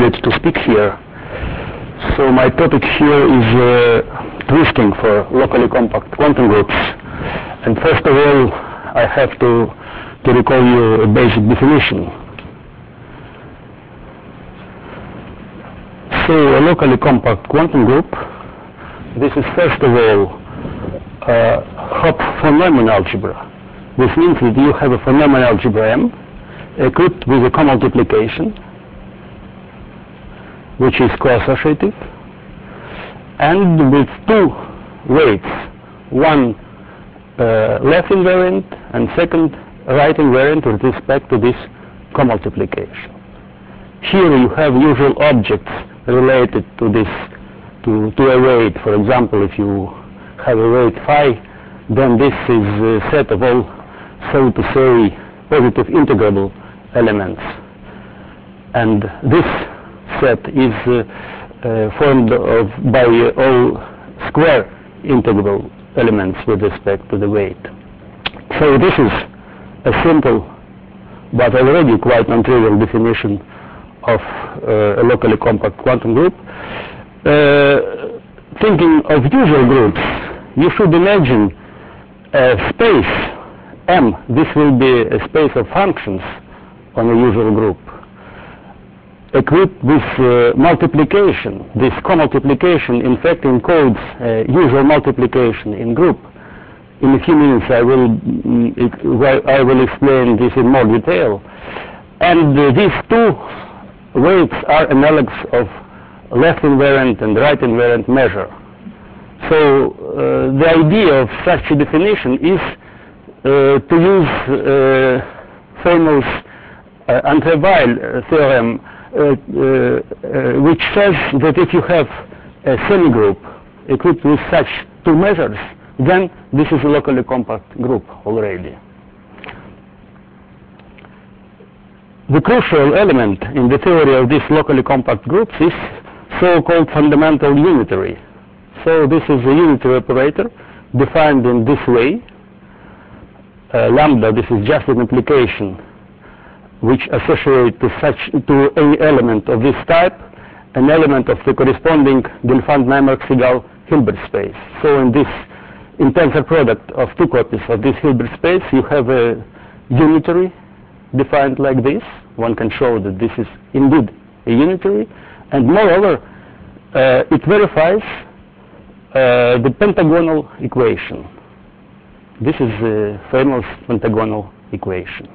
opportunity to speak here. So my topic here is twisting for locally compact quantum groups. And first of all, I have to recall you a basic definition. So a locally compact quantum group, this is first of all Hopf von Neumann algebra. This means that you have a von Neumann algebra M equipped with a co-multiplication, which is co-associative, and with two weights, one left invariant and second right invariant with respect to this co-multiplication. Here you have usual objects related to this, to a weight. For example, if you have a weight phi, then this is a set of all, so to say, positive integrable elements. And this set is formed by all square integrable elements with respect to the weight. So this is a simple but already quite non-trivial definition of a locally compact quantum group. Thinking of usual groups, you should imagine a space M. This will be a space of functions on a usual group, equipped with multiplication. This co-multiplication in fact encodes usual multiplication in group. In a few minutes I will explain this in more detail. And these two weights are analogs of left invariant and right invariant measure. So the idea of such a definition is to use famous André-Weil theorem, which says that if you have a semigroup equipped with such two measures, then this is a locally compact group already. The crucial element in the theory of these locally compact groups is so-called fundamental unitary. So this is a unitary operator defined in this way. Lambda, this is just an application which associates to any element of this type an element of the corresponding Gelfand-Naimark-Segal-Hilbert space. So in tensor product of two copies of this Hilbert space, you have a unitary defined like this. One can show that this is indeed a unitary, and moreover it verifies the pentagonal equation. This is the famous pentagonal equation.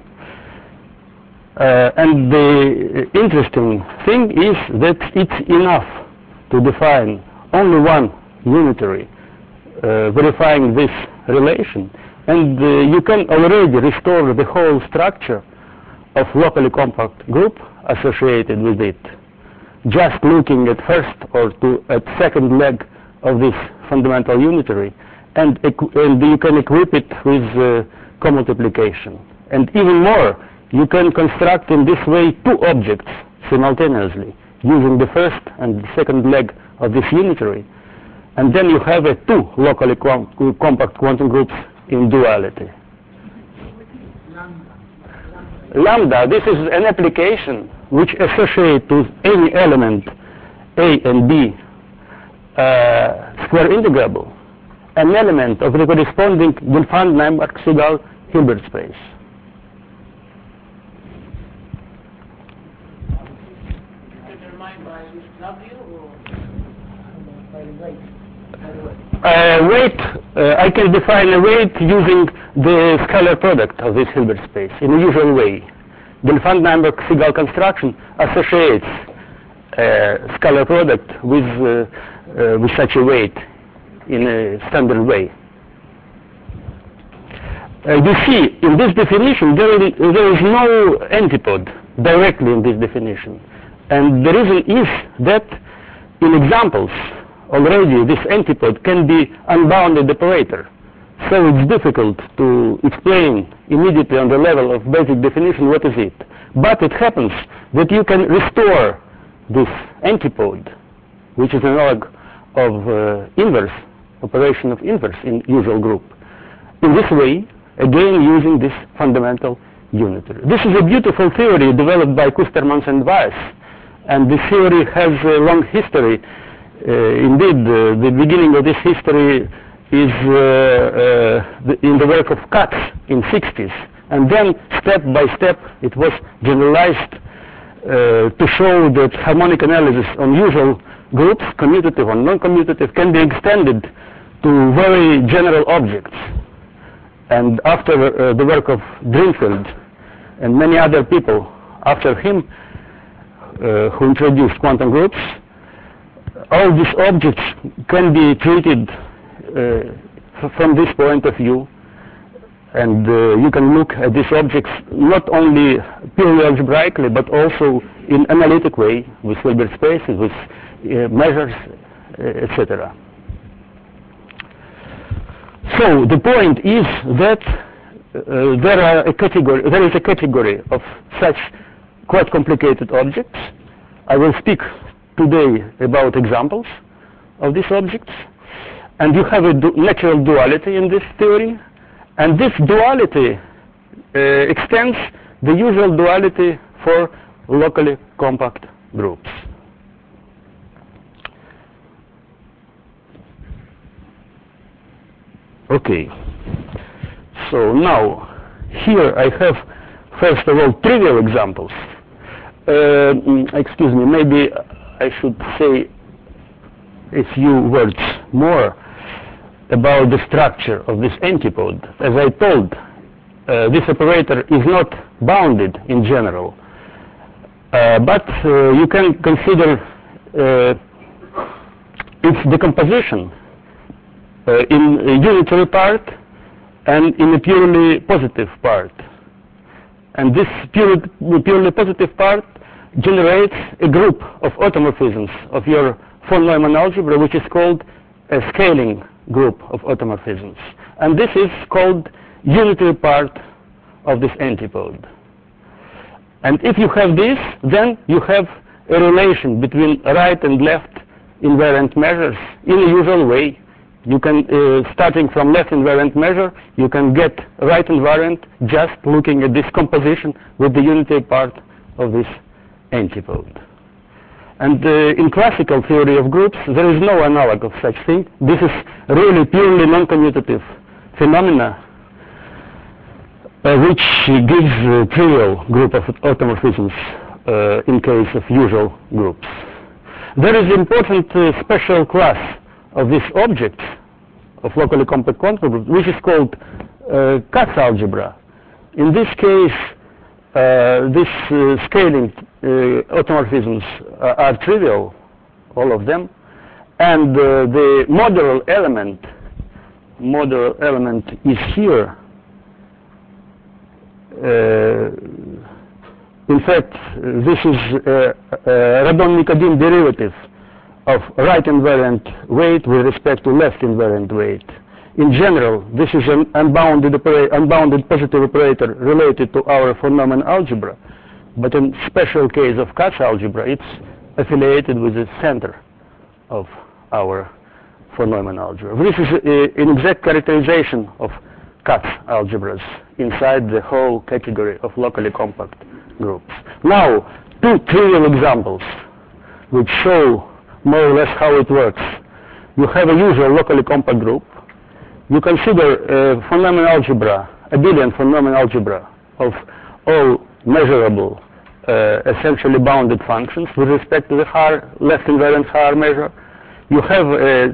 And the interesting thing is that it's enough to define only one unitary verifying this relation, and you can already restore the whole structure of locally compact group associated with it, just looking at first or at second leg of this fundamental unitary, and you can equip it with co-multiplication. And even more, you can construct in this way two objects simultaneously, using the first and the second leg of this unitary, and then you have two locally compact quantum groups in duality. Lambda, this is an application which associates with any element A and B square integrable an element of the corresponding Gelfand-Naimark-Segal-Hilbert space. Weight, I can define a weight using the scalar product of this Hilbert space in a usual way. Gelfand-Naimark-Segal construction associates scalar product with such a weight in a standard way. You see, in this definition, there is no antipode directly in this definition. And the reason is that in examples, already this antipode can be unbounded operator. So it's difficult to explain immediately on the level of basic definition what is it. But it happens that you can restore this antipode, which is an analog of inverse, operation of inverse in usual group, in this way, again using this fundamental unitary. This is a beautiful theory developed by Kustermans and Weiss, And this theory has a long history. Indeed, the beginning of this history is in the work of Katz in 60s. And then, step by step, it was generalized to show that harmonic analysis on usual groups, commutative or non-commutative, can be extended to very general objects. And after the work of Drinfeld and many other people after him who introduced quantum groups, all these objects can be treated from this point of view. And you can look at these objects not only purely algebraically, but also in analytic way, with Hilbert spaces, with measures, etc. So the point is that there is a category of such quite complicated objects. I will speak today about examples of these objects. And you have a natural duality in this theory. And this duality extends the usual duality for locally compact groups. Okay. So now, here I have, first of all, trivial examples. Excuse me, maybe I should say a few words more about the structure of this antipode. As I told, this operator is not bounded in general, but you can consider its decomposition in a unitary part and in a purely positive part. And this purely positive part generates a group of automorphisms of your von Neumann algebra, which is called a scaling group of automorphisms. And this is called unitary part of this antipode. And if you have this, then you have a relation between right and left invariant measures in a usual way. You can, starting from left invariant measure, you can get right invariant just looking at this composition with the unitary part of this antipode. And in classical theory of groups, there is no analog of such thing. This is really purely non-commutative phenomena, which gives a trivial group of automorphisms in case of usual groups. There is important special class of these objects of locally compact quantum groups, which is called Katz algebra. In this case, these scaling automorphisms are trivial, all of them, and the modular element is here. In fact, this is a Radon-Nikodym derivative of right invariant weight with respect to left invariant weight. In general, this is an unbounded positive operator related to our von Neumann algebra, but in special case of Katz algebra, it's affiliated with the center of our von Neumann algebra. This is an exact characterization of Katz algebras inside the whole category of locally compact groups. Now, two trivial examples which show more or less how it works. You have a usual locally compact group. You consider von Neumann algebra, abelian von Neumann algebra of all measurable, essentially bounded functions with respect to the left invariant Haar measure. You have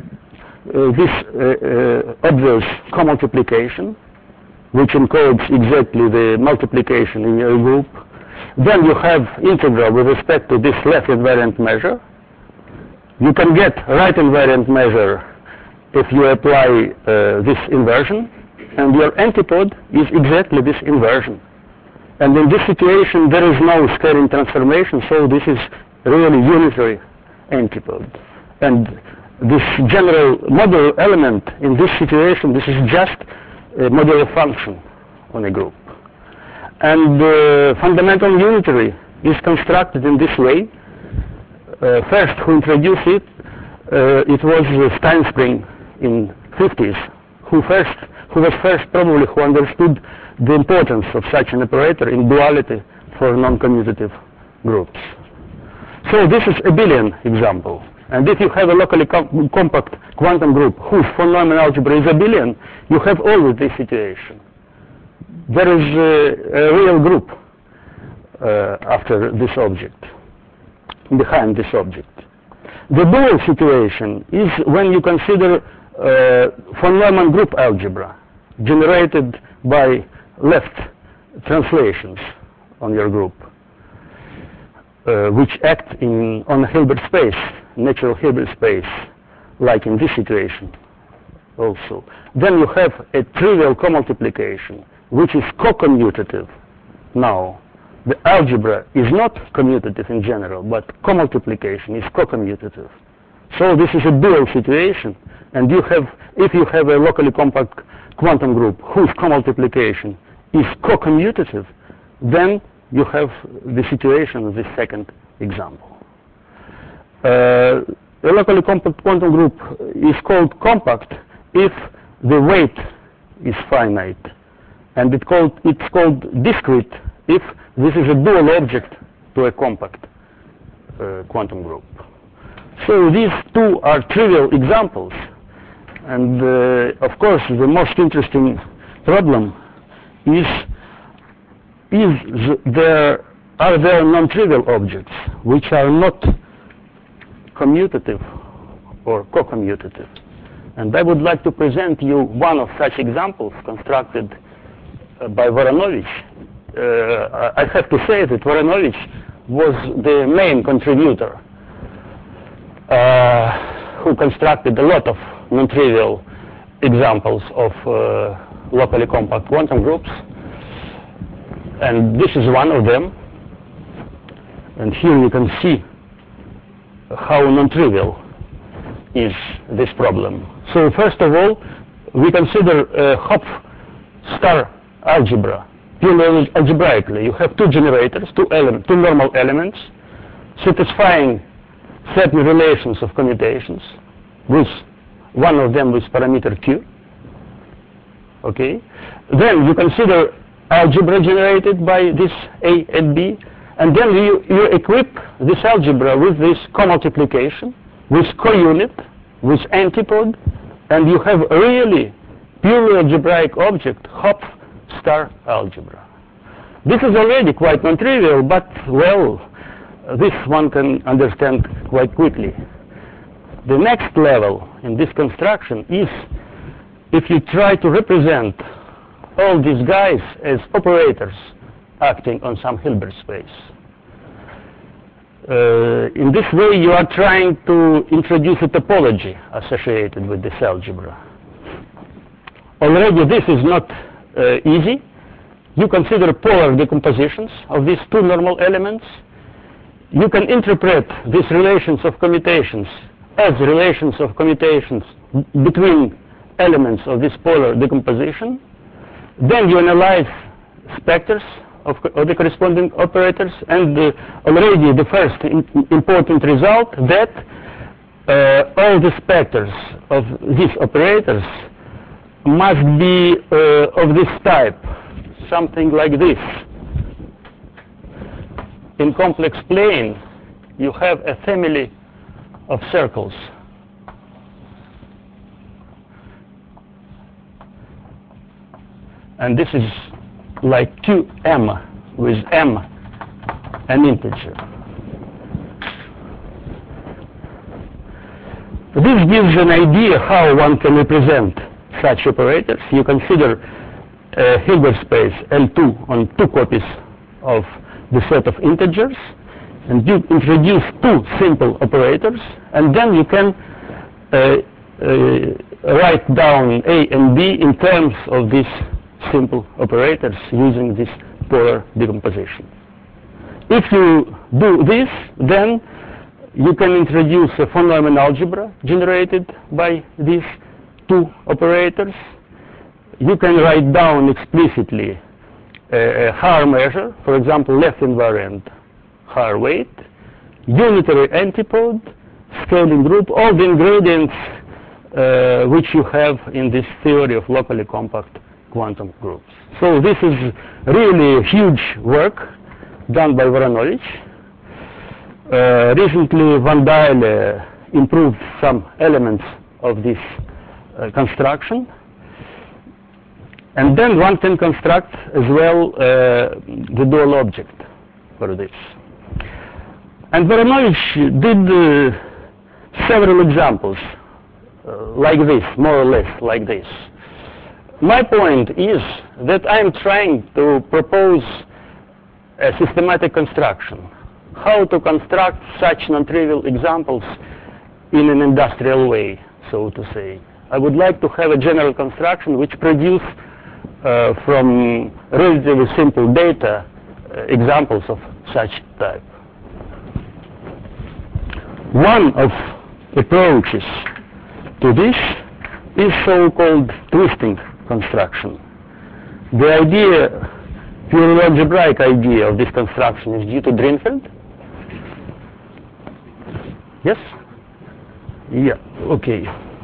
this obvious co-multiplication, which encodes exactly the multiplication in your group. Then you have integral with respect to this left invariant measure. You can get right invariant measure if you apply this inversion, and your antipode is exactly this inversion. And in this situation, there is no scaling transformation, so this is really unitary antipode. And this general modular element in this situation, this is just a modular function on a group. And fundamental unitary is constructed in this way. First, who introduced it, it was Steinspring in 50s, who was first probably who understood the importance of such an operator in duality for non-commutative groups. So this is a Abelian example. And if you have a locally compact quantum group whose von Neumann algebra is Abelian, you have always this situation. There is a real group after this object, behind this object. The dual situation is when you consider von Neumann group algebra generated by left translations on your group, which act on a Hilbert space, natural Hilbert space, like in this situation also. Then you have a trivial co-multiplication, which is co-commutative. Now, the algebra is not commutative in general, but co-multiplication is co-commutative. So this is a dual situation, and if you have a locally compact quantum group whose co-multiplication is co-commutative, then you have the situation of the second example. A locally compact quantum group is called compact if the weight is finite, and it's called discrete if this is a dual object to a compact quantum group. So these two are trivial examples, and of course the most interesting problem is are there non-trivial objects which are not commutative or co-commutative? And I would like to present you one of such examples constructed by Voronovich. I have to say that Voronovich was the main contributor who constructed a lot of non-trivial examples of locally compact quantum groups. And this is one of them. And here you can see how non-trivial is this problem. So first of all, we consider Hopf-Star algebra purely algebraically. You have two generators, two normal elements, satisfying certain relations of commutations, with one of them with parameter q. Okay. Then you consider algebra generated by this A and B, and then you equip this algebra with this co-multiplication, with co-unit, with antipode, and you have a really purely algebraic object, Hopf-Star algebra. This is already quite non-trivial, but, well, this one can understand quite quickly. The next level in this construction is if you try to represent all these guys as operators acting on some Hilbert space. In this way, you are trying to introduce a topology associated with this algebra. Already this is not easy. You consider polar decompositions of these two normal elements. You can interpret these relations of commutations as relations of commutations between elements of this polar decomposition. Then you analyze specters of the corresponding operators, and already the first important result that all the specters of these operators must be of this type, something like this. In complex plane, you have a family of circles. And this is like 2m with m an integer. This gives an idea how one can represent such operators. You consider a Hilbert space L2 on two copies of the set of integers, and you introduce two simple operators, and then you can write down A and B in terms of these simple operators using this polar decomposition. If you do this, then you can introduce a von Neumann algebra generated by these two operators. You can write down explicitly a Haar measure, for example, left invariant Haar weight, unitary antipode, scaling group, all the ingredients which you have in this theory of locally compact quantum groups. So this is really huge work done by Voronovich. Recently, Van Dyle improved some elements of this construction. And then one can construct as well the dual object for this. And Voronovich did several examples like this, more or less like this. My point is that I'm trying to propose a systematic construction, how to construct such non-trivial examples in an industrial way, so to say. I would like to have a general construction which produce from relatively simple data examples of such type. One of approaches to this is so-called twisting construction. The idea, purely algebraic idea of this construction is due to Drinfeld. Yes? Yeah, okay.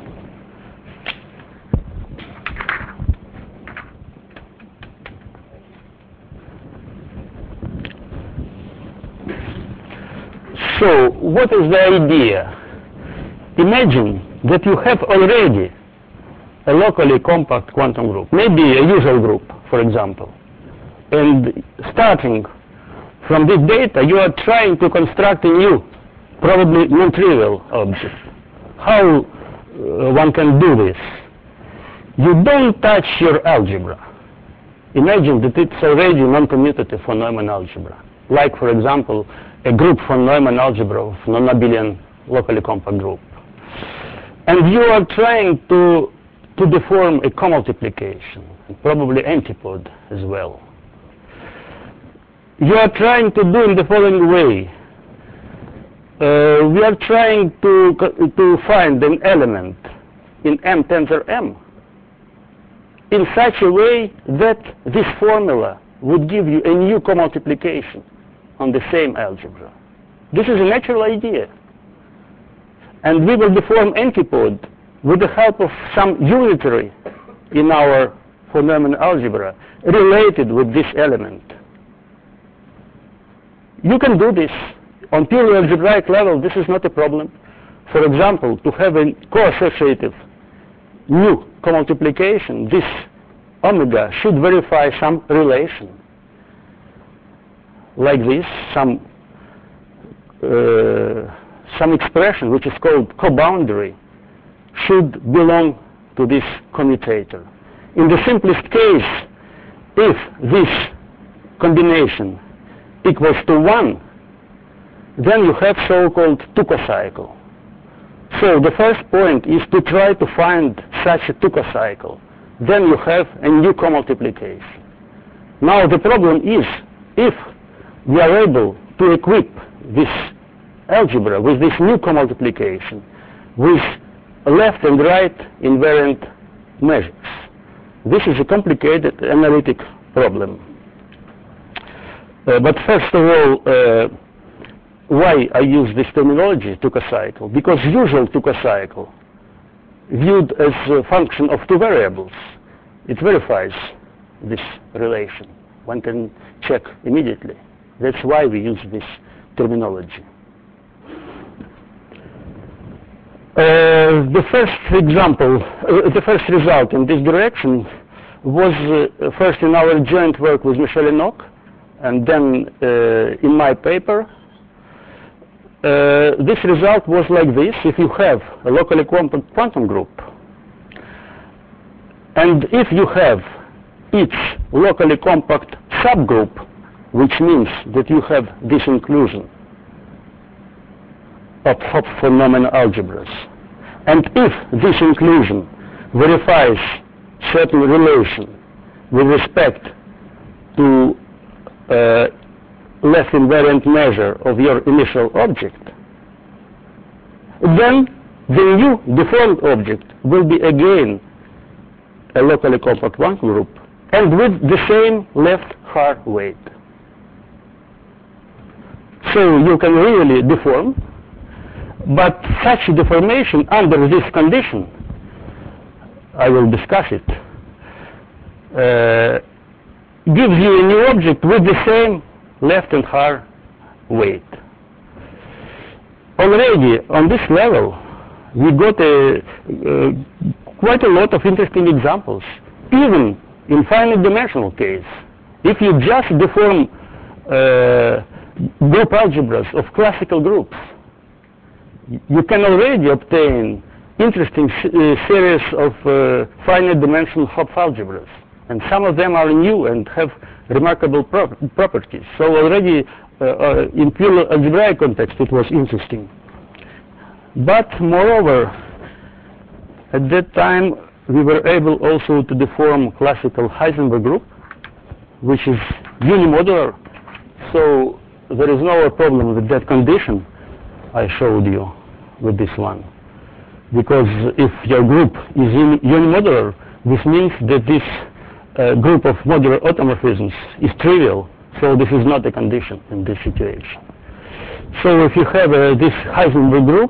So, what is the idea? Imagine that you have already a locally compact quantum group, maybe a usual group, for example. And starting from this data, you are trying to construct a new, probably non-trivial object. How one can do this? You don't touch your algebra. Imagine that it's already non-commutative von Neumann algebra. Like, for example, a group von Neumann algebra of non-abelian locally compact group. And you are trying to deform a co-multiplication, probably antipode as well. You are trying to do in the following way. We are trying to find an element in M tensor M in such a way that this formula would give you a new co-multiplication on the same algebra. This is a natural idea. And we will deform antipode with the help of some unitary in our von Neumann algebra related with this element. You can do this on purely algebraic level. This is not a problem. For example, to have a co-associative new co-multiplication, this omega should verify some relation like this, some expression which is called co-boundary should belong to this commutator. In the simplest case, if this combination equals to 1, then you have so-called Tuko cycle. So the first point is to try to find such a Tuko cycle. Then you have a new co-multiplication. Now the problem is, if we are able to equip this algebra with this new co-multiplication with left and right invariant measures. This is a complicated analytic problem. But first of all, why I use this terminology, Tuko cycle? Because usual Tuko cycle, viewed as a function of two variables, it verifies this relation. One can check immediately. That's why we use this terminology. The first example, the first result in this direction was first in our joint work with Michel Enoch, and then in my paper. This result was like this. If you have a locally compact quantum group, and if you have each locally compact subgroup, which means that you have this inclusion of Hopf von Neumann algebras, and if this inclusion verifies certain relation with respect to less invariant measure of your initial object, then the new deformed object will be again a locally compact quantum group and with the same left hard weight. So you can really deform, but such deformation under this condition, I will discuss it, gives you a new object with the same left and hard weight. already on this level, we got quite a lot of interesting examples, even in finite dimensional case. If you just deform group algebras of classical groups, you can already obtain interesting series of finite dimensional Hopf algebras, and some of them are new and have remarkable properties. So already in pure algebraic context it was interesting. But moreover, at that time we were able also to deform classical Heisenberg group, which is unimodular, so there is no problem with that condition I showed you with this one. Because if your group is unimodular, this means that this group of modular automorphisms is trivial, so this is not a condition in this situation. So if you have this Heisenberg group,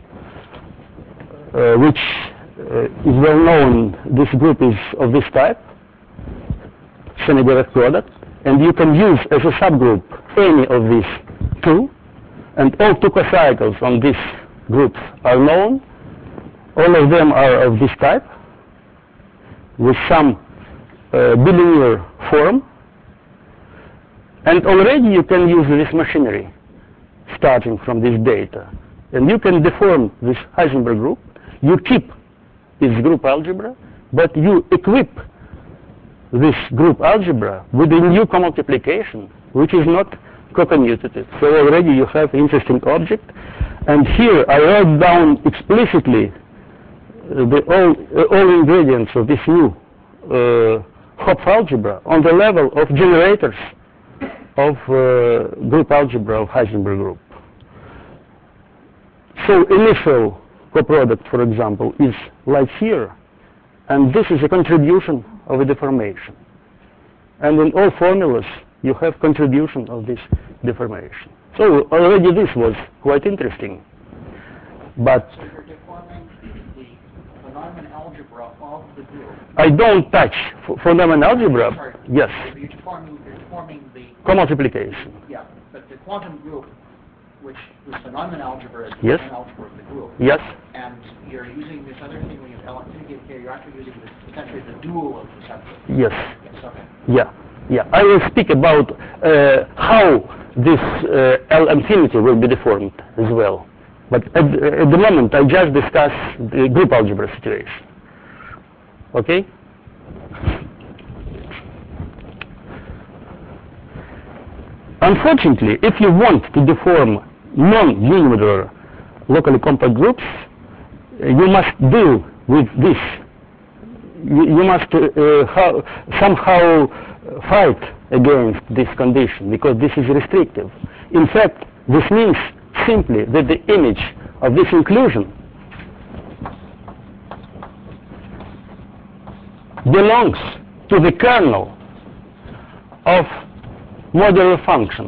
which is well known, this group is of this type, semi-direct product, and you can use as a subgroup any of these two, and all two cocycles on these groups are known. All of them are of this type, with some bilinear form, and already you can use this machinery starting from this data, and you can deform this Heisenberg group. You keep this group algebra, but you equip this group algebra with a new co-multiplication, which is not co-commutative. So already you have interesting object, and here I wrote down explicitly all ingredients of this new Hopf algebra on the level of generators of group algebra of Heisenberg group. So initial coproduct, for example, is like here, and this is a contribution of a deformation. And in all formulas you have contribution of this deformation. So already this was quite interesting. But so you're deforming the Neumann algebra of the group. I don't touch for Neumann algebra. Sorry. Yes. You're deforming the Co-multiplication. Yeah, but the quantum group, which was the Neumann algebra, is the Yes. Neumann algebra of the group. Yes. And you're using this other thing when you have L infinity here. You're actually using this, essentially the dual of the subgroup. Yes. Yes. Okay. Yeah. Yeah. I will speak about how this L infinity will be deformed as well. But at the moment I just discuss the group algebra situation. Okay? Unfortunately, if you want to deform non-unimodular locally compact groups, you must deal with this. You must somehow fight against this condition, because this is restrictive. In fact, this means simply that the image of this inclusion belongs to the kernel of modular function.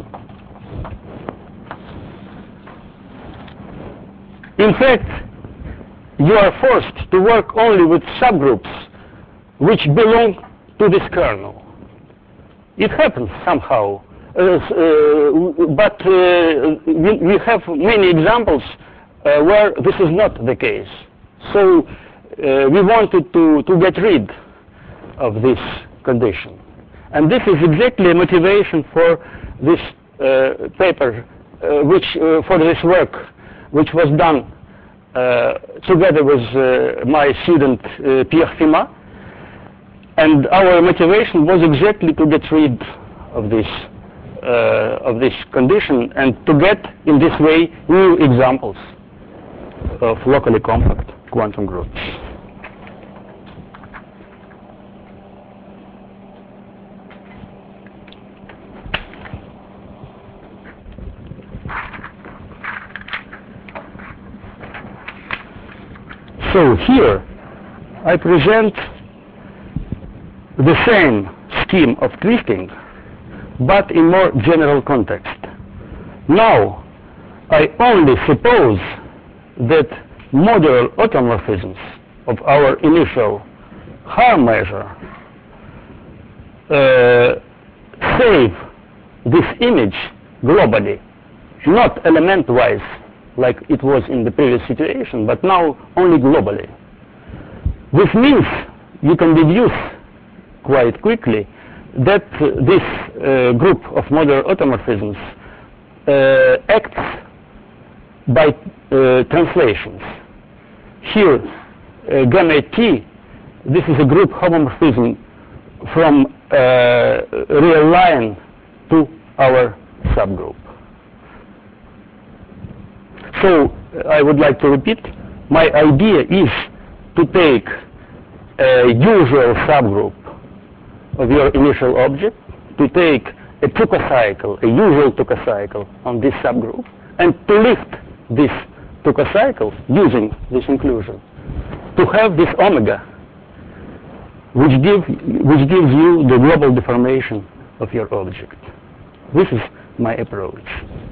In fact, you are forced to work only with subgroups which belong to this kernel. It happens somehow, but we have many examples where this is not the case. So we wanted to get rid of this condition. And this is exactly a motivation for this paper, for this work, which was done together with my student Pierre Fima. And our motivation was exactly to get rid of this condition and to get, in this way, new examples of locally compact quantum groups. So here I present the same scheme of twisting, but in more general context. Now I only suppose that modular automorphisms of our initial harm measure save this image globally, not element-wise like it was in the previous situation, but now only globally. This means you can deduce quite quickly that this group of modular automorphisms acts by translations. Here, gamma T, this is a group homomorphism from real line to our subgroup. So I would like to repeat, my idea is to take a usual subgroup of your initial object, to take a tuchocycle, a usual tuchocycle on this subgroup, and to lift this tuchocycle using this inclusion, to have this omega, which gives you the global deformation of your object. This is my approach.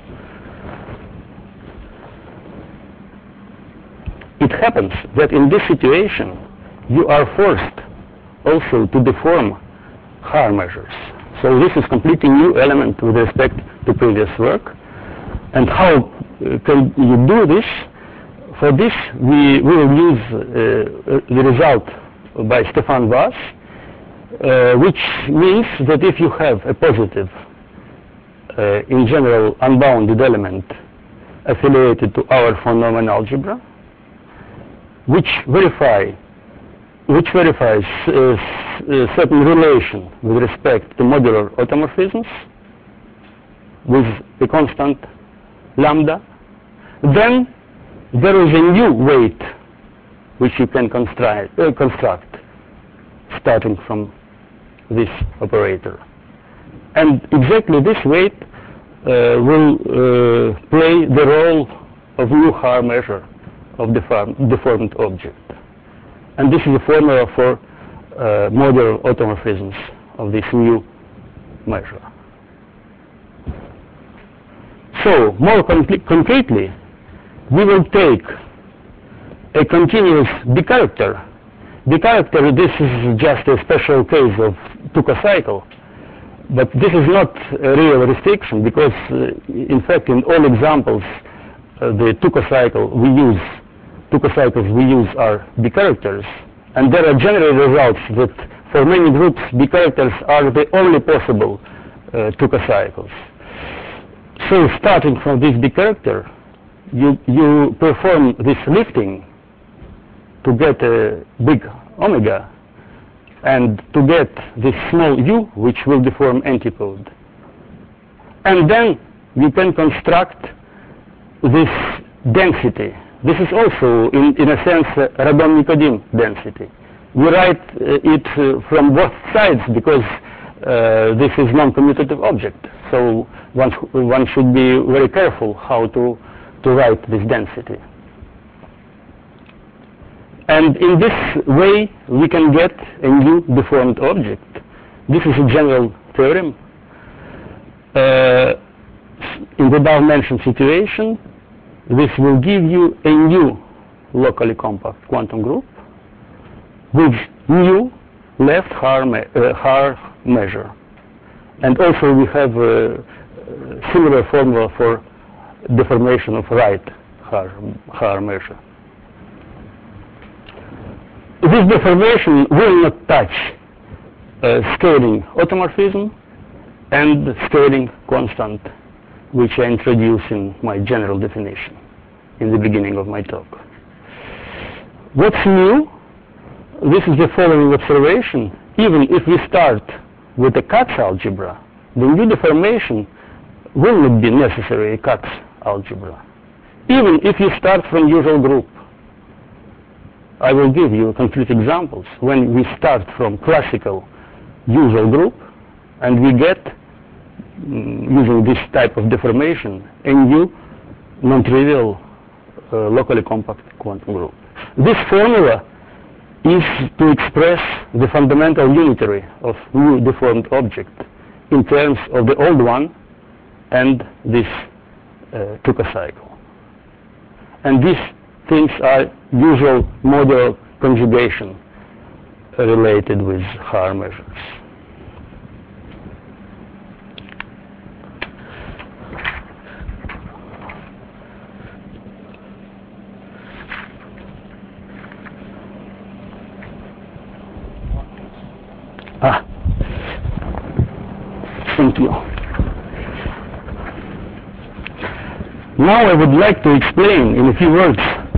It happens that in this situation, you are forced also to deform Haar measures. So this is completely new element with respect to previous work. And how can you do this? For this, we will use the result by Stefan Vaz, which means that if you have a positive, in general, unbounded element affiliated to our von Neumann algebra, which verifies a certain relation with respect to modular automorphisms with a constant lambda, then there is a new weight which you can construct starting from this operator. And exactly this weight will play the role of new Haar measure of deformed object. And this is the formula for modular automorphisms of this new measure. So, more concretely, we will take a continuous B-character. B-character, this is just a special case of tuchocycle, but this is not a real restriction because, in fact, in all examples, the tuchocycles we use are B-characters, and there are general results that for many groups B-characters are the only possible tuchocycles. So starting from this B-character, you perform this lifting to get a big omega and to get this small u, which will deform antipode. And then you can construct this density. This is also, in a sense, Radon-Nikodym density. We write it from both sides because this is non-commutative object. So one should be very careful how to write this density. And in this way, we can get a new deformed object. This is a general theorem. In the above-mentioned situation, this will give you a new locally compact quantum group with new left Haar measure. And also we have a similar formula for deformation of right Haar measure. This deformation will not touch scaling automorphism and scaling constant, which I introduced in my general definition in the beginning of my talk. What's new? This is the following observation. Even if we start with a Katz algebra, the new deformation will not be necessary a Katz algebra. Even if you start from usual group, I will give you concrete examples when we start from classical usual group and we get, using this type of deformation, a new non-trivial locally compact quantum group. This formula is to express the fundamental unitary of new deformed object in terms of the old one and this tuchocycle. And these things are usual modular conjugation related with Haar measures. Thank you. Now I would like to explain in a few words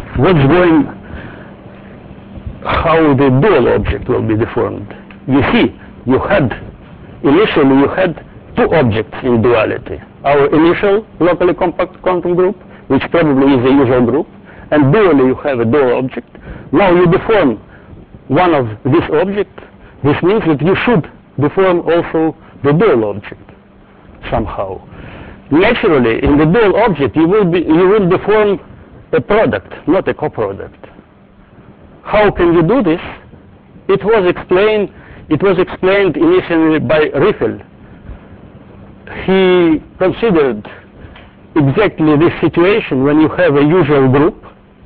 how the dual object will be deformed. You see, initially you had two objects in duality. Our initial locally compact quantum group, which probably is the usual group, and dually you have a dual object. Now you deform one of this object. This means that you should deform also the dual object somehow. Naturally, in the dual object you will deform a product, not a coproduct. How can you do this? It was explained initially by Riffel. He considered exactly this situation when you have a usual group.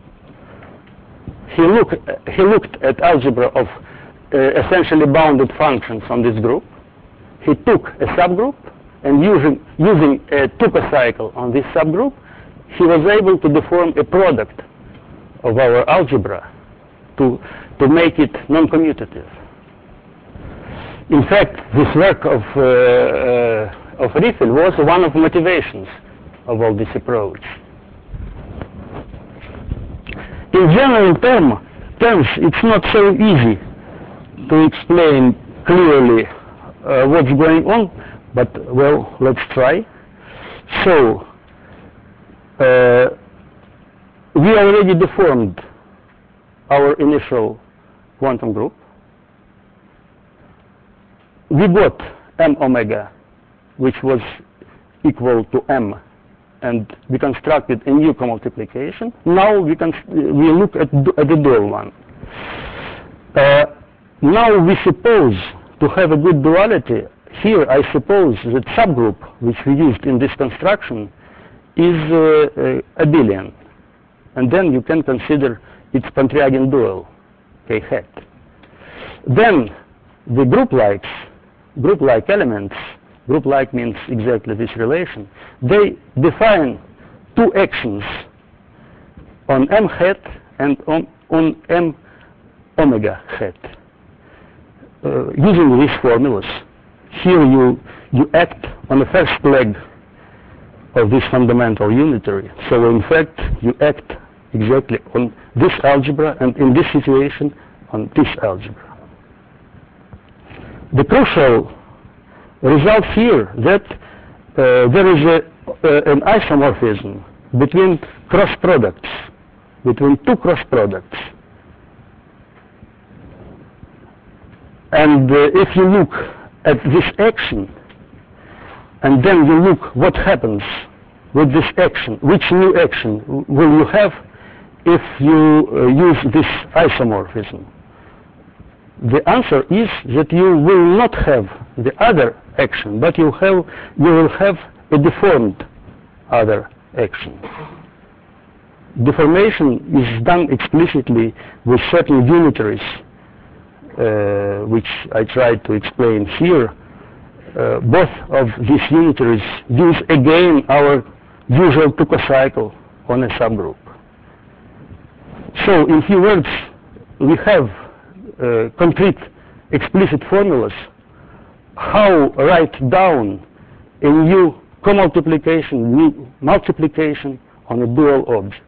He looked at algebra of essentially bounded functions on this group. He took a subgroup, and using a Tuka cycle on this subgroup, he was able to deform a product of our algebra to make it non-commutative. In fact, this work of Riffel was one of the motivations of all this approach. In general terms, it's not so easy to explain clearly what's going on, but well, let's try. So, we already deformed our initial quantum group. We got m omega, which was equal to m, and we constructed a new comultiplication. Now we look at the dual one. Now we suppose to have a good duality. Here I suppose that subgroup which we used in this construction is abelian, and then you can consider its Pontryagin dual, k hat. Then the group-like elements, group-like means exactly this relation, they define two actions on m hat and on m omega hat. Using these formulas, here you act on the first leg of this fundamental unitary. So in fact, you act exactly on this algebra, and in this situation, on this algebra. The crucial result here that there is an isomorphism between cross products, between two cross products. And if you look at this action, and then you look what happens with this action, which new action will you have if you use this isomorphism? The answer is that you will not have the other action, but you will have a deformed other action. Deformation is done explicitly with certain unitaries, which I tried to explain here. Both of these unitaries use again our usual Tuka cycle on a subgroup. So in few words, we have concrete explicit formulas how write down a new comultiplication, new multiplication on a dual object.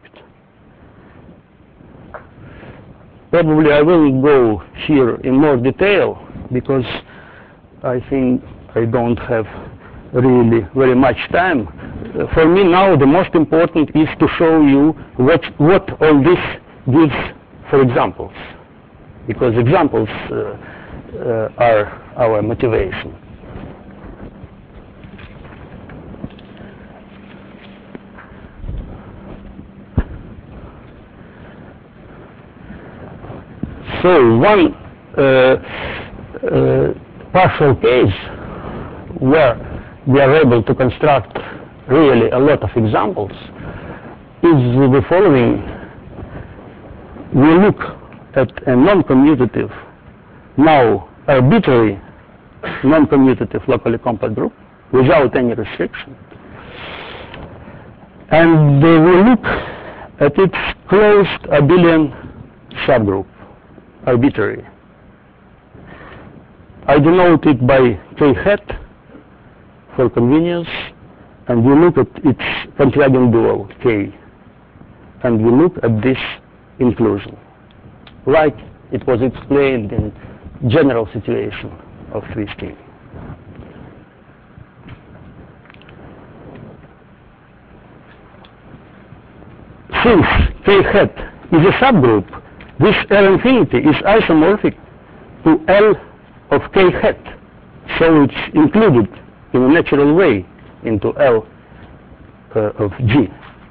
Probably I will go here in more detail because I think I don't have really very much time. For me now the most important is to show you what all this gives for examples, because examples are our motivation. So one partial case where we are able to construct really a lot of examples is the following. We look at a non-commutative, now arbitrary non-commutative locally compact group without any restriction, and we look at its closed abelian subgroup, arbitrary. I denote it by k hat, for convenience, and we look at its Pontryagin dual, K, and we look at this inclusion, like it was explained in general situation of twisting. Since K hat is a subgroup, this L infinity is isomorphic to L of K hat, so it's included in a natural way into L of G.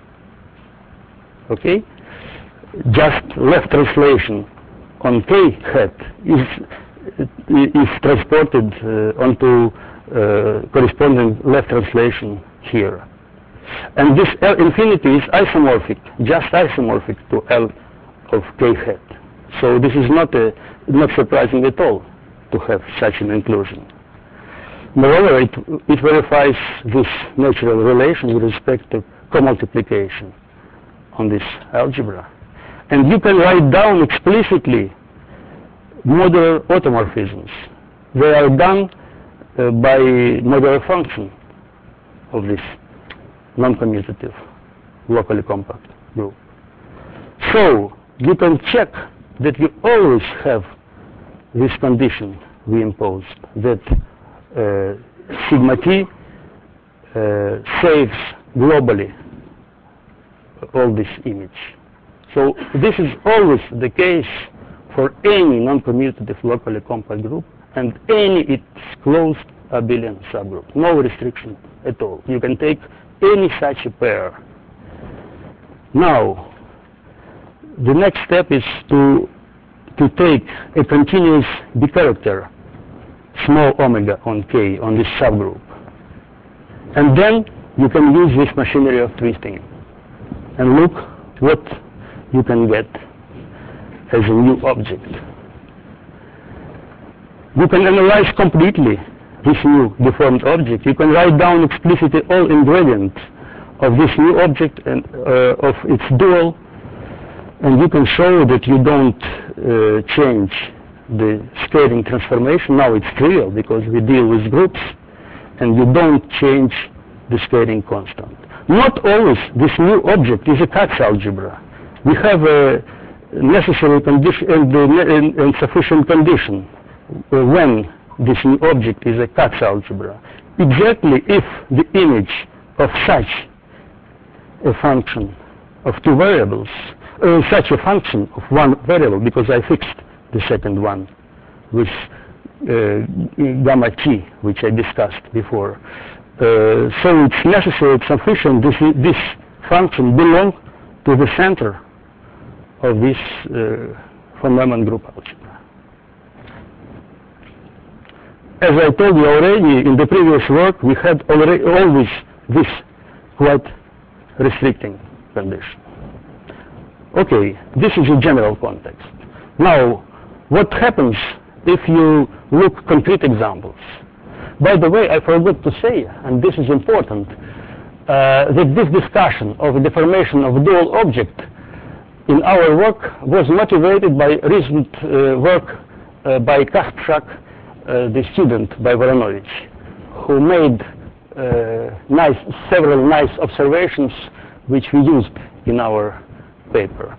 Okay? Just left translation on K hat is transported onto corresponding left translation here. And this L infinity is isomorphic, just isomorphic to L of K hat. So this is not surprising at all to have such an inclusion. Moreover, it verifies this natural relation with respect to co-multiplication on this algebra. And you can write down explicitly modular automorphisms. They are done by modular function of this non-commutative locally compact group. So you can check that you always have this condition we imposed, that sigma t saves globally all this image. So this is always the case for any non-commutative locally compact group and any its closed abelian subgroup. No restriction at all. You can take any such a pair. Now, the next step is to take a continuous B-character, small omega on K, on this subgroup. And then you can use this machinery of twisting and look what you can get as a new object. You can analyze completely this new deformed object. You can write down explicitly all ingredients of this new object and of its dual, and you can show that you don't change the scaling transformation. Now it's trivial because we deal with groups, and you don't change the scaling constant. Not always this new object is a Katz algebra. We have a necessary condition and sufficient condition when this new object is a Katz algebra. Exactly if the image of such a function of two variables, such a function of one variable, because I fixed the second one with gamma t, which I discussed before. So it's necessary, it's sufficient, this function belongs to the center of this von Neumann group algebra. As I told you already, in the previous work, we had always this quite restricting condition. Okay, this is a general context. Now, what happens if you look concrete examples? By the way, I forgot to say, and this is important, that this discussion of the deformation of a dual object in our work was motivated by recent work by Kasprzak, the student by Voronovich, who made several nice observations which we used in our paper.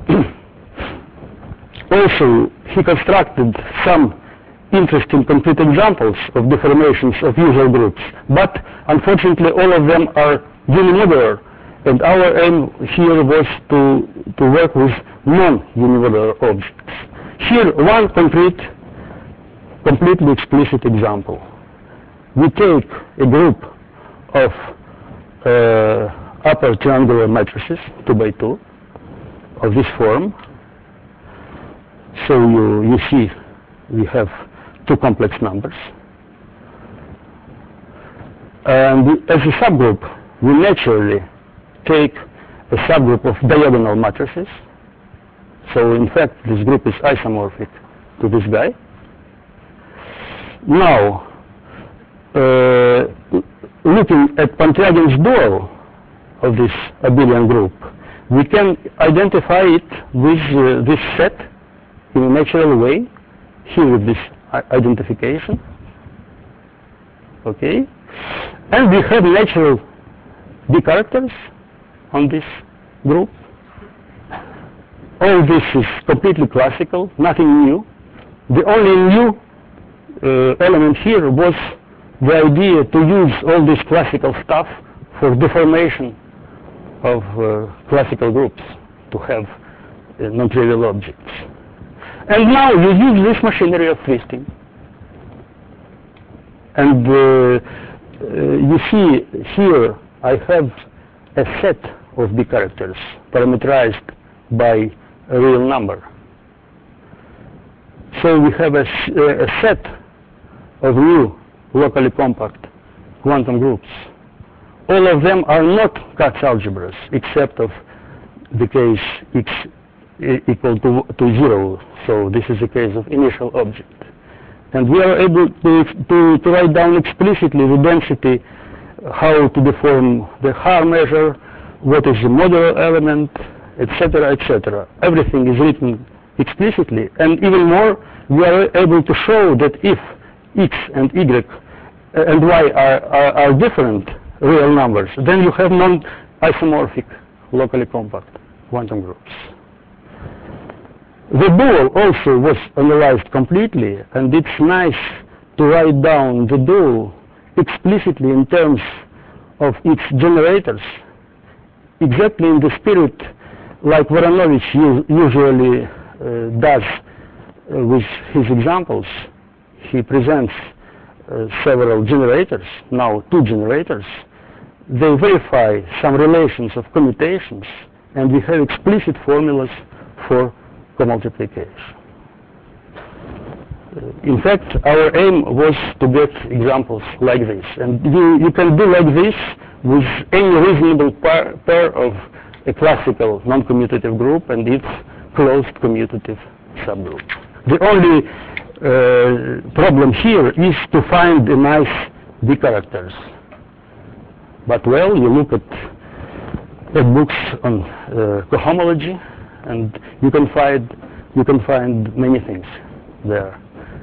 Also, he constructed some interesting concrete examples of deformations of usual groups, but unfortunately all of them are unimodular, and our aim here was to work with non-unimodular objects. Here, one completely explicit example. We take a group of upper triangular matrices, 2 by 2, of this form. So you see we have two complex numbers. And as a subgroup, we naturally take a subgroup of diagonal matrices. So in fact, this group is isomorphic to this guy. Now, looking at Pontryagin dual of this abelian group, we can identify it with this set in a natural way, here with this identification. Okay? And we have natural B characters on this group. All this is completely classical, nothing new. The only new element here was the idea to use all this classical stuff for deformation of classical groups, to have non-trivial objects. And now you use this machinery of twisting. And you see here I have a set of B characters parameterized by a real number. So we have a set of new locally compact quantum groups. All of them are not Kac algebras, except of the case x equal to 0. So this is a case of initial object. And we are able to write down explicitly the density, how to deform the Haar measure, what is the modular element, etc., etc. Everything is written explicitly. And even more, we are able to show that if x and y and y are different real numbers, then you have non-isomorphic locally compact quantum groups. The dual also was analyzed completely, and it's nice to write down the dual explicitly in terms of its generators, exactly in the spirit like Voronovich usually does with his examples. He presents several generators, now 2 generators. They verify some relations of commutations, and we have explicit formulas for co-multiplication. In fact, our aim was to get examples like this. And you can do like this with any reasonable pair of a classical non-commutative group and its closed commutative subgroup. The only problem here is to find a nice B characters. But well, you look at books on cohomology, and you can find many things there.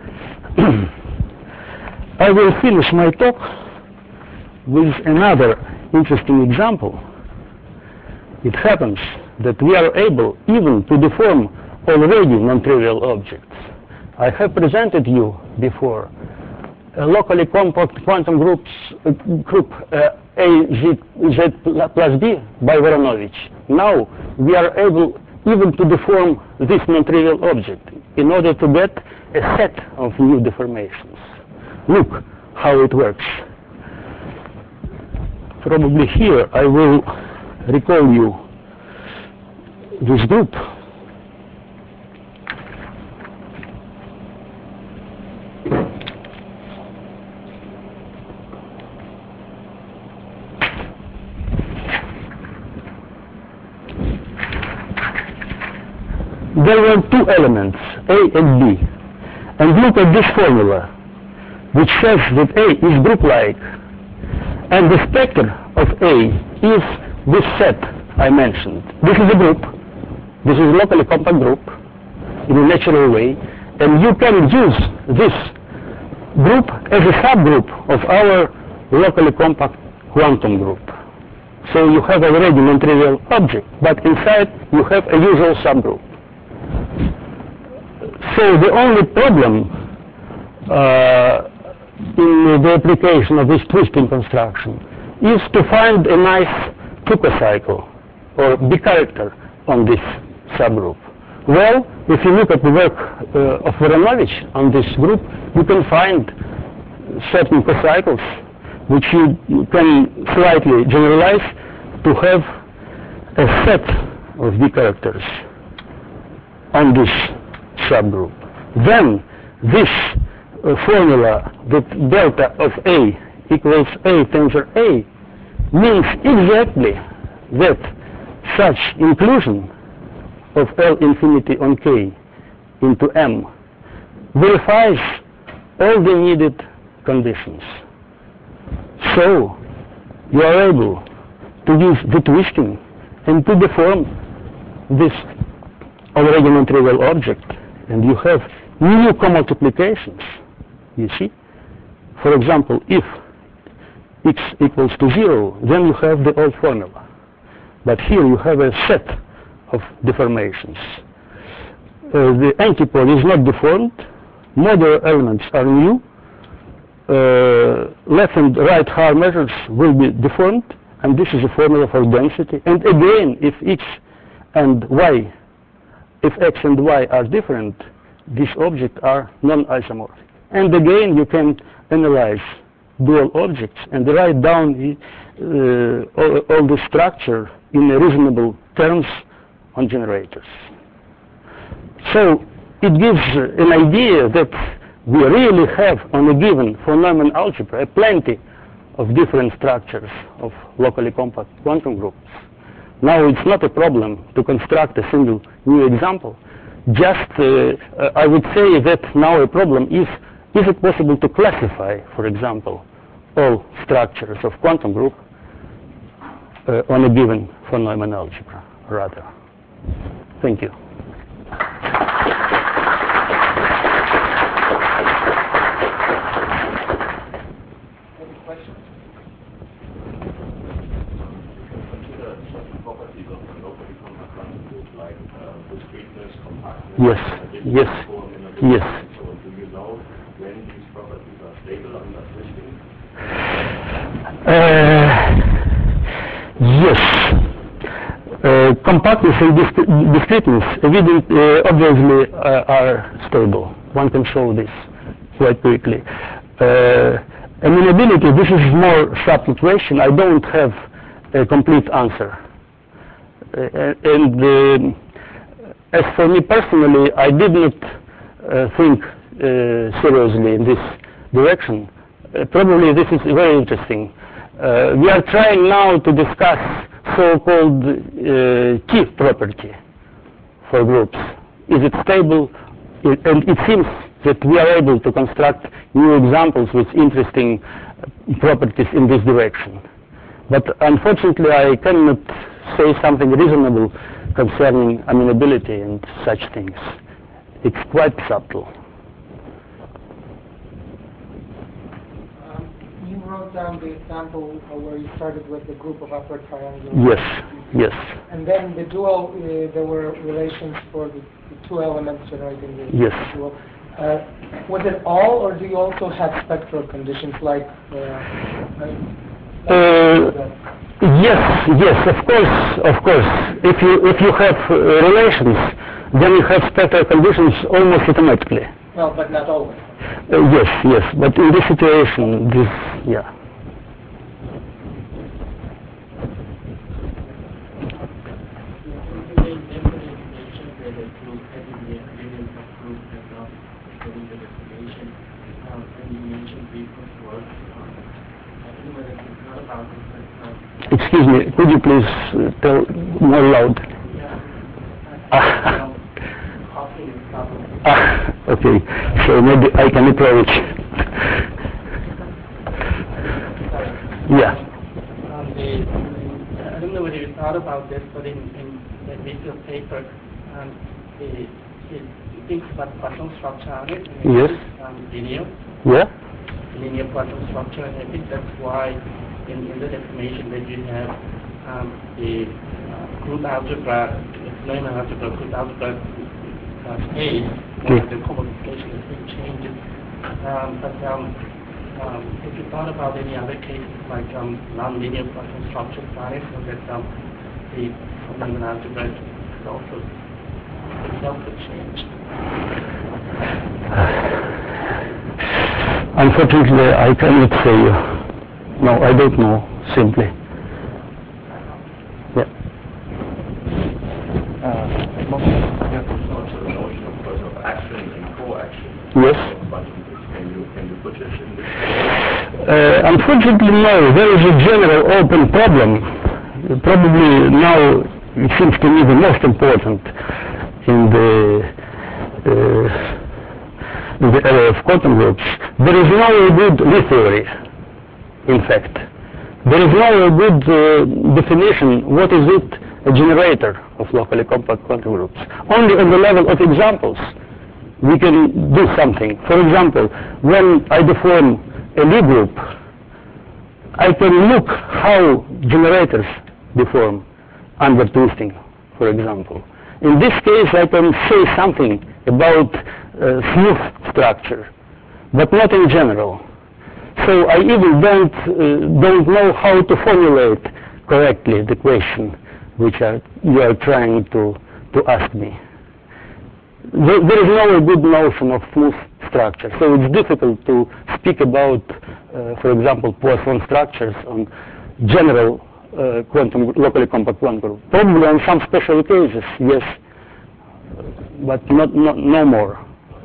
I will finish my talk with another interesting example. It happens that we are able even to deform already non-trivial objects. I have presented you before a locally compact quantum group AZ plus B by Voronovich. Now we are able even to deform this non-trivial object in order to get a set of new deformations. Look how it works. Probably here I will recall you this group. There were 2 elements, A and B. And look at this formula, which says that A is group-like, and the spectre of A is this set I mentioned. This is a group. This is a locally compact group in a natural way, and you can use this group as a subgroup of our locally compact quantum group. So you have already non-trivial object, but inside you have a usual subgroup. So the only problem in the application of this twisting construction is to find a nice Tuka-cycle or B character on this subgroup. Well, if you look at the work of Voronovich on this group, you can find certain cocycles which you can slightly generalize to have a set of B characters on this subgroup. Then this formula that delta of A equals A tensor A means exactly that such inclusion of L infinity on K into M verifies all the needed conditions. So you are able to use the twisting and to deform this already non-trivial object, and you have new co-multiplications. You see, for example, if x equals to 0, then you have the old formula. But here you have a set of deformations. The antipode is not deformed, modular elements are new, left and right Haar measures will be deformed, and this is a formula for density. And again, if x and y are different, these objects are non-isomorphic. And again, you can analyze dual objects and write down all the structure in reasonable terms on generators. So it gives an idea that we really have on a given von Neumann algebra plenty of different structures of locally compact quantum groups. Now it's not a problem to construct a single new example. Just I would say that now a problem is it possible to classify, for example, all structures of quantum group on a given von Neumann algebra, rather. Thank you. Any questions? Consider certain properties of the locally compact quantum group, like discreteness, compactness, Yes. Yes. So do you know when these properties are stable under twisting? Yes. Compactness and discreteness obviously are stable. One can show this quite quickly. Amenability, this is more subtle question. I don't have a complete answer. As for me personally, I did not think seriously in this direction. Probably this is very interesting. We are trying now to discuss so-called T property for groups. Is it stable? And it seems that we are able to construct new examples with interesting properties in this direction. But unfortunately, I cannot say something reasonable concerning amenability and such things. It's quite subtle. You wrote down the example where you started with the group of upper triangles. Yes. And then the dual, there were relations for the two elements generating the Yes. dual. Was it all, or do you also have spectral conditions like? Yes, of course. If you have relations, then you have spectral conditions almost automatically. Well, but not always. Yes. But in this situation, yeah. Excuse me, could you please tell more loud? Okay, so maybe I can approach. Yeah. I don't know whether you thought about this, but in the video paper, it thinks about quantum structure on it. Yes. Linear. Yeah. Linear quantum structure, and I think that's why in the definition that you have the group algebra, Neumann algebra, group algebra space, the commodification has been changed. But if you thought about any other cases like non-linear quantum structure planets, so that the Neumann algebra is also itself could change. Unfortunately, I cannot say. No, I don't know, simply. Yeah. Also the notion of action and co-action. Yes. Can you put this in this? Unfortunately, no. There is a general open problem. Probably now it seems to me the most important in the area of quantum groups. There is no good Lie theory. In fact, there is no good definition. What is it? A generator of locally compact quantum groups. Only on the level of examples we can do something. For example, when I deform a Lie group, I can look how generators deform under twisting, for example. In this case, I can say something about smooth structure, but not in general. So I even don't know how to formulate correctly the question which you are trying to ask me. There is no good notion of smooth structure, so it's difficult to speak about, for example, Poisson structures on general locally compact quantum group. Probably on some special cases, yes, but no more.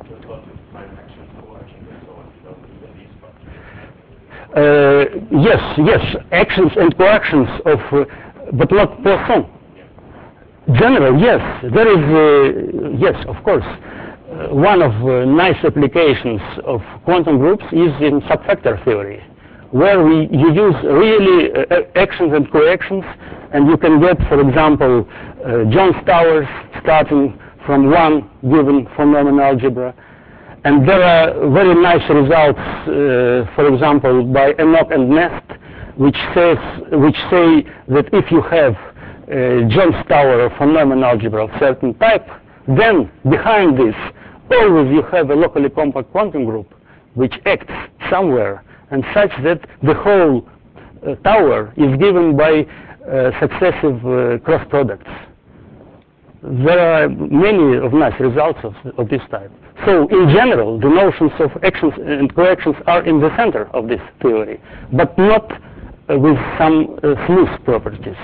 Yes, actions and coactions of, but not Poisson. General, yes, there is, yes, of course. One of nice applications of quantum groups is in subfactor theory, where you use really actions and coactions, and you can get, for example, Jones towers starting from one given phenomenon algebra. And there are very nice results, for example, by Enoch and Nest, which say that if you have Jones tower of phenomenon algebra of certain type, then behind this always you have a locally compact quantum group which acts somewhere, and such that the whole tower is given by successive cross products. There are many of nice results of this type. So in general, the notions of actions and coactions are in the center of this theory, but not with some smooth properties.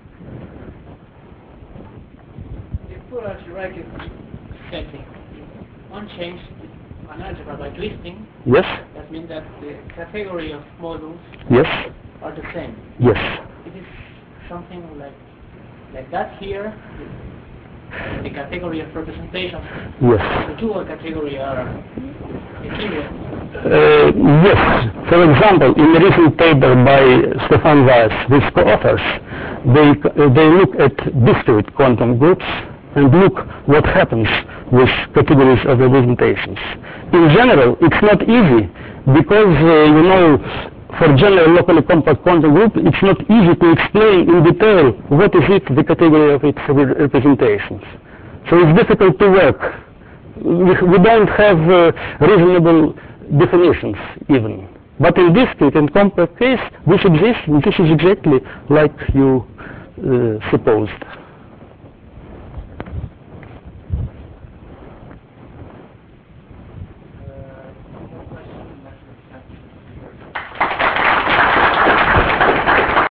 The full algebraic is same thing. Unchanged an algebra by twisting. Yes. That means that the category of modules Yes. are the same. Yes. It is something like that here. The category of representation. Yes. The dual category are equivalent. Yes. For example, in a recent paper by Stefan Weiss with co-authors, they look at discrete quantum groups and look what happens with categories of representations. In general, it's not easy because, for general locally compact quantum group, it's not easy to explain in detail what is the category of its representations. So it's difficult to work. We don't have reasonable definitions even. But in discrete and compact case, this exists, and this is exactly like you supposed.